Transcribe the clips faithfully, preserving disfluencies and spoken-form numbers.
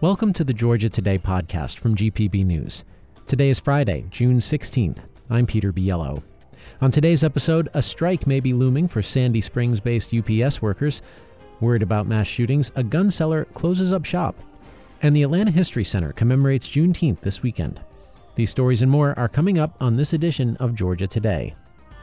Welcome to the Georgia Today podcast from G P B News. Today is Friday, June sixteenth. I'm Peter Biello. On today's episode, a strike may be looming for Sandy Springs-based U P S workers. Worried about mass shootings, a gun seller closes up shop. And the Atlanta History Center commemorates Juneteenth this weekend. These stories and more are coming up on this edition of Georgia Today.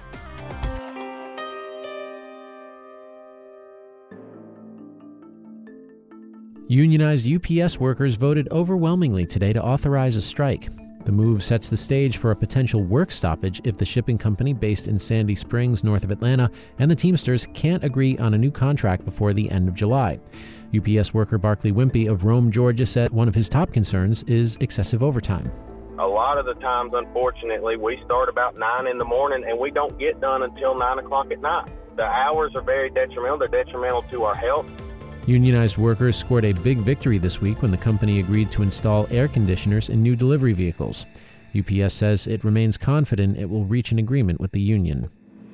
Unionized U P S workers voted overwhelmingly today to authorize a strike. The move sets the stage for a potential work stoppage if the shipping company based in Sandy Springs, north of Atlanta, and the Teamsters can't agree on a new contract before the end of July. U P S worker Barclay Wimpy of Rome, Georgia, said one of his top concerns is excessive overtime. A lot of the times, unfortunately, we start about nine in the morning and we don't get done until nine o'clock at night. The hours are very detrimental. They're detrimental to our health. Unionized workers scored a big victory this week when the company agreed to install air conditioners in new delivery vehicles. U P S says it remains confident it will reach an agreement with the union.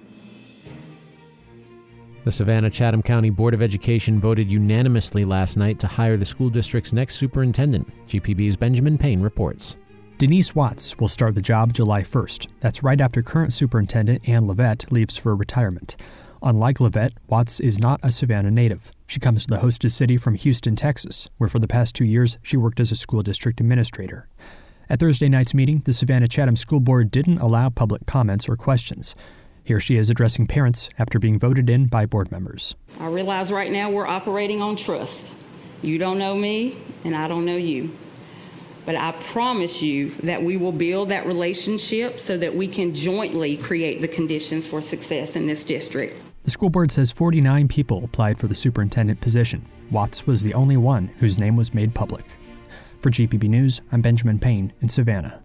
The Savannah-Chatham County Board of Education voted unanimously last night to hire the school district's next superintendent. G P B's Benjamin Payne reports. Denise Watts will start the job July first. That's right after current superintendent Ann Levette leaves for retirement. Unlike Levette, Watts is not a Savannah native. She comes to the hostess city from Houston, Texas, where for the past two years she worked as a school district administrator. At Thursday night's meeting, the Savannah-Chatham School Board didn't allow public comments or questions. Here she is addressing parents after being voted in by board members. I realize right now we're operating on trust. You don't know me, and I don't know you. But I promise you that we will build that relationship so that we can jointly create the conditions for success in this district. The school board says forty-nine people applied for the superintendent position. Watts was the only one whose name was made public. For G P B News, I'm Benjamin Payne in Savannah.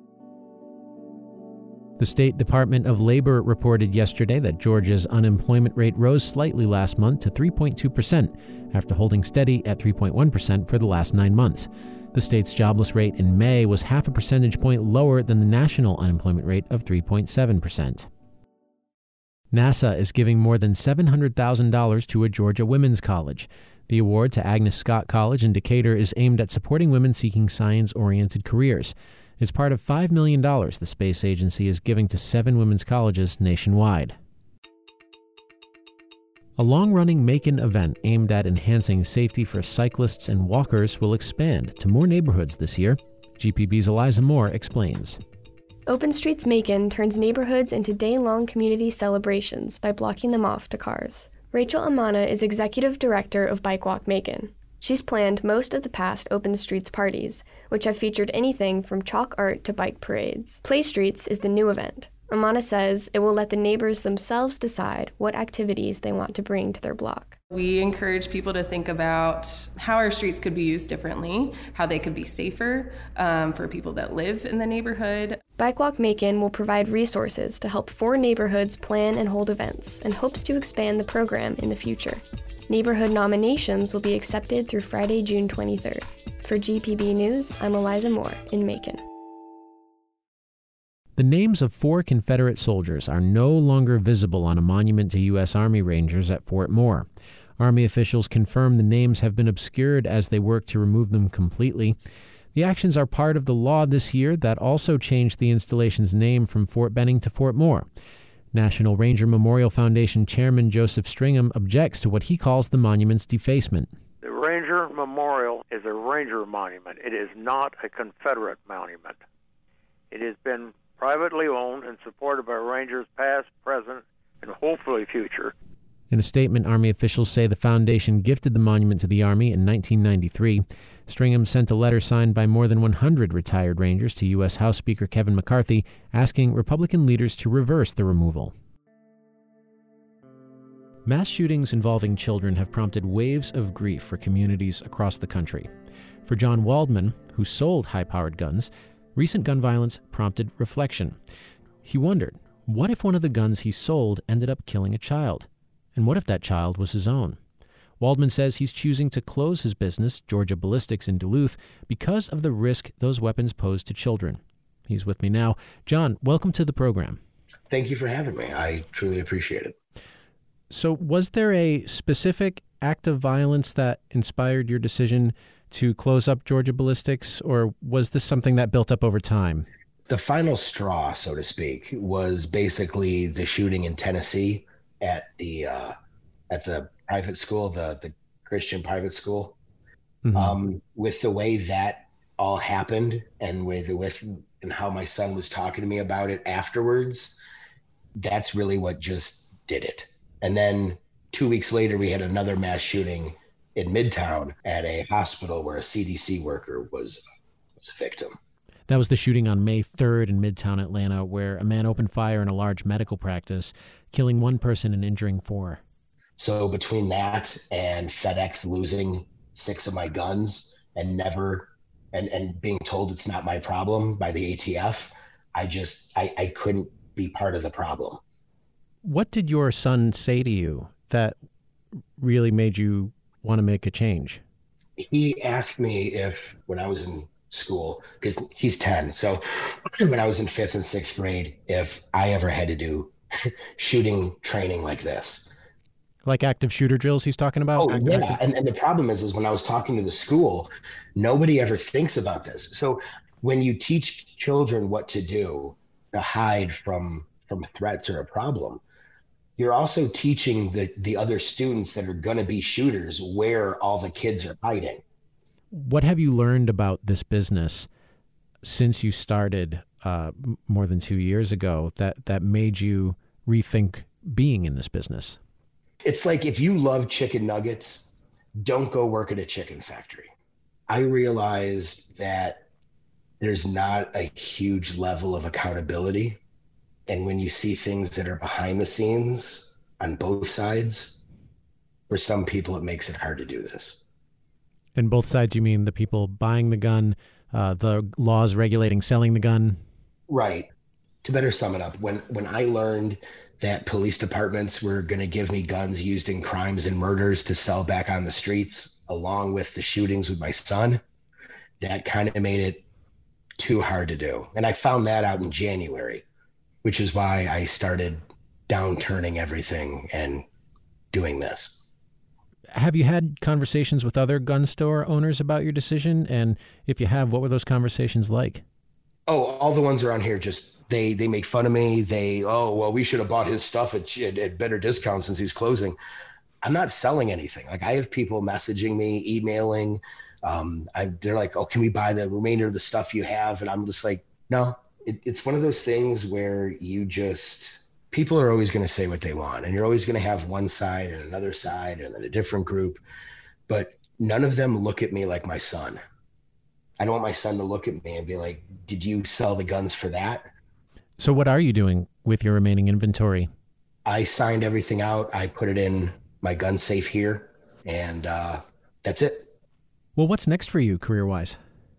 The State Department of Labor reported yesterday that Georgia's unemployment rate rose slightly last month to three point two percent after holding steady at three point one percent for the last nine months. The state's jobless rate in May was half a percentage point lower than the national unemployment rate of three point seven percent. NASA is giving more than seven hundred thousand dollars to a Georgia women's college. The award to Agnes Scott College in Decatur is aimed at supporting women seeking science-oriented careers. It's part of five million dollars the space agency is giving to seven women's colleges nationwide. A long-running Macon event aimed at enhancing safety for cyclists and walkers will expand to more neighborhoods this year. G P B's Eliza Moore explains. Open Streets Macon turns neighborhoods into day-long community celebrations by blocking them off to cars. Rachel Amana is executive director of Bike Walk Macon. She's planned most of the past Open Streets parties, which have featured anything from chalk art to bike parades. Play Streets is the new event. Amana says it will let the neighbors themselves decide what activities they want to bring to their block. We encourage people to think about how our streets could be used differently, how they could be safer um, for people that live in the neighborhood. Bike Walk Macon will provide resources to help four neighborhoods plan and hold events and hopes to expand the program in the future. Neighborhood nominations will be accepted through Friday, June twenty-third. For G P B News, I'm Eliza Moore in Macon. The names of four Confederate soldiers are no longer visible on a monument to U S Army Rangers at Fort Moore. Army officials confirm the names have been obscured as they work to remove them completely. The actions are part of the law this year that also changed the installation's name from Fort Benning to Fort Moore. National Ranger Memorial Foundation Chairman Joseph Stringham objects to what he calls the monument's defacement. The Ranger Memorial is a Ranger monument. It is not a Confederate monument. It has been privately owned and supported by Rangers past, present, and hopefully future. In a statement, Army officials say the foundation gifted the monument to the Army in nineteen ninety-three. Stringham sent a letter signed by more than one hundred retired Rangers to U S House Speaker Kevin McCarthy asking Republican leaders to reverse the removal. Mass shootings involving children have prompted waves of grief for communities across the country. For John Waldman, who sold high-powered guns, recent gun violence prompted reflection. He wondered, what if one of the guns he sold ended up killing a child? And what if that child was his own? Waldman says he's choosing to close his business, Georgia Ballistics in Duluth, because of the risk those weapons pose to children. He's with me now. John, welcome to the program. Thank you for having me. I truly appreciate it. So was there a specific act of violence that inspired your decision to close up Georgia Ballistics, or was this something that built up over time? The final straw, so to speak, was basically the shooting in Tennessee at the uh, at the private school, the the Christian private school. Mm-hmm. Um, with the way that all happened, and with with and how my son was talking to me about it afterwards, that's really what just did it. And then two weeks later, we had another mass shooting in Midtown at a hospital where a C D C worker was was a victim. That was the shooting on May third in Midtown Atlanta, where a man opened fire in a large medical practice, killing one person and injuring four. So between that and FedEx losing six of my guns and never and, and being told it's not my problem by the A T F, I just I, I couldn't be part of the problem. What did your son say to you that really made you want to make a change? He asked me if, when I was in school, because he's ten, so when I was in fifth and sixth grade, if I ever had to do shooting training like this. Like active shooter drills he's talking about? Oh, yeah. And, and the problem is, is when I was talking to the school, nobody ever thinks about this. So when you teach children what to do to hide from from threats or a problem, you're also teaching the, the other students that are going to be shooters where all the kids are hiding. What have you learned about this business since you started uh, more than two years ago that, that made you rethink being in this business? It's like, if you love chicken nuggets, don't go work at a chicken factory. I realized that there's not a huge level of accountability. And when you see things that are behind the scenes on both sides, for some people, it makes it hard to do this. And both sides, you mean the people buying the gun, uh, the laws regulating selling the gun? Right. To better sum it up, when, when I learned that police departments were going to give me guns used in crimes and murders to sell back on the streets, along with the shootings with my son, that kind of made it too hard to do. And I found that out in January, which is why I started downturning everything and doing this. Have you had conversations with other gun store owners about your decision? And if you have, what were those conversations like? Oh, all the ones around here, just they they make fun of me. They, oh, well, we should have bought his stuff at, at, at better discount since he's closing. I'm not selling anything. Like, I have people messaging me, emailing. Um, I, they're like, oh, can we buy the remainder of the stuff you have? And I'm just like, no. It, it's one of those things where you just, people are always going to say what they want, and you're always going to have one side and another side and then a different group, but none of them look at me like my son. I don't want my son to look at me and be like, did you sell the guns for that? So what are you doing with your remaining inventory? I signed everything out. I put it in my gun safe here, and uh, that's it. Well, what's next for you career-wise?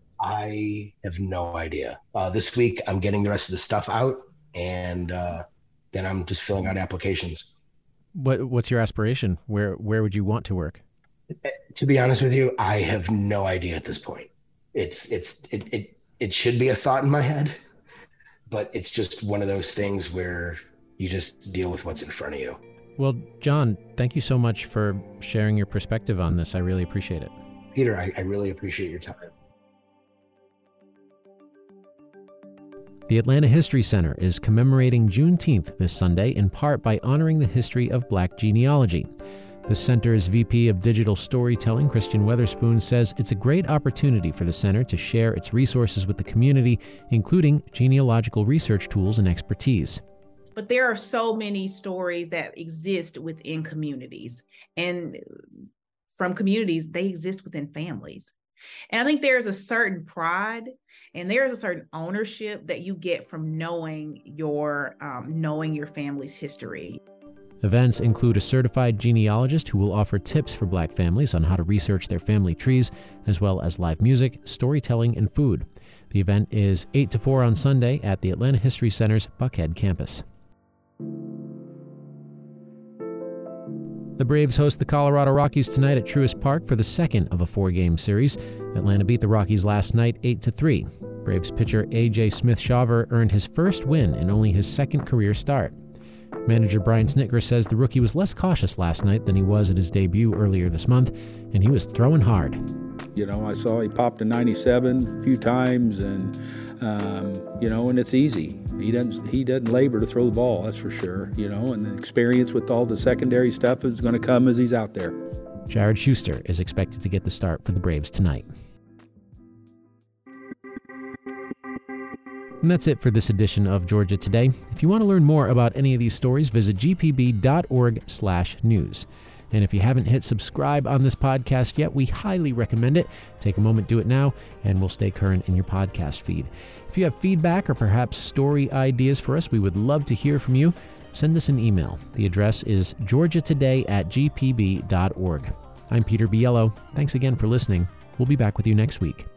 I have no idea. Uh, this week, I'm getting the rest of the stuff out, and uh, then I'm just filling out applications. What What's your aspiration? Where Where would you want to work? To be honest with you, I have no idea at this point. It's it's it it it should be a thought in my head, but it's just one of those things where you just deal with what's in front of you. Well, John, thank you so much for sharing your perspective on this. I really appreciate it. Peter, I, I really appreciate your time. The Atlanta History Center is commemorating Juneteenth this Sunday, in part by honoring the history of Black genealogy. The center's V P of Digital Storytelling, Christian Weatherspoon, says it's a great opportunity for the center to share its resources with the community, including genealogical research tools and expertise. But there are so many stories that exist within communities, and from communities, they exist within families. And I think there's a certain pride and there's a certain ownership that you get from knowing your um, knowing your family's history. Events include a certified genealogist who will offer tips for Black families on how to research their family trees, as well as live music, storytelling, and food. The event is eight to four on Sunday at the Atlanta History Center's Buckhead campus. The Braves host the Colorado Rockies tonight at Truist Park for the second of a four-game series. Atlanta beat the Rockies last night eight to three. Braves pitcher A J Smith-Shawver earned his first win in only his second career start. Manager Brian Snitker says the rookie was less cautious last night than he was at his debut earlier this month, and he was throwing hard. You know, I saw he popped a ninety-seven a few times, and um, you know, and it's easy. He doesn't he doesn't labor to throw the ball, that's for sure. You know, and the experience with all the secondary stuff is going to come as he's out there. Jared Schuster is expected to get the start for the Braves tonight. And that's it for this edition of Georgia Today. If you want to learn more about any of these stories, visit g p b dot org slash news. And if you haven't hit subscribe on this podcast yet, we highly recommend it. Take a moment, do it now, and we'll stay current in your podcast feed. If you have feedback or perhaps story ideas for us, we would love to hear from you. Send us an email. The address is georgia today at g p b dot org. I'm Peter Biello. Thanks again for listening. We'll be back with you next week.